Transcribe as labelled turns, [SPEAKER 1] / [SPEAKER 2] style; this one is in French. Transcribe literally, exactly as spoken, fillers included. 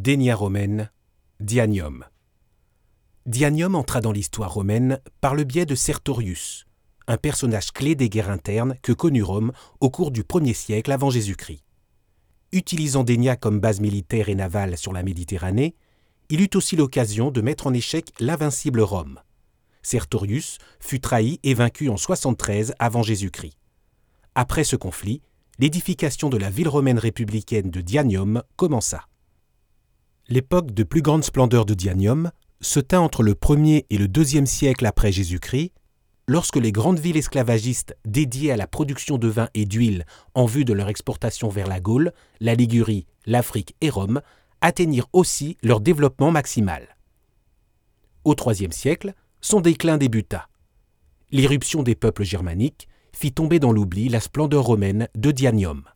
[SPEAKER 1] Denia romaine, Dianium. Dianium entra dans l'histoire romaine par le biais de Sertorius, un personnage clé des guerres internes que connut Rome au cours du premier siècle avant Jésus-Christ. Utilisant Denia comme base militaire et navale sur la Méditerranée, il eut aussi l'occasion de mettre en échec l'invincible Rome. Sertorius fut trahi et vaincu en soixante-treize avant Jésus-Christ. Après ce conflit, l'édification de la ville romaine républicaine de Dianium commença. L'époque de plus grande splendeur de Dianium se tint entre le premier et le deuxième siècle après Jésus-Christ, lorsque les grandes villes esclavagistes dédiées à la production de vin et d'huile en vue de leur exportation vers la Gaule, la Ligurie, l'Afrique et Rome atteignirent aussi leur développement maximal. Au troisième siècle, son déclin débuta. L'irruption des peuples germaniques fit tomber dans l'oubli la splendeur romaine de Dianium.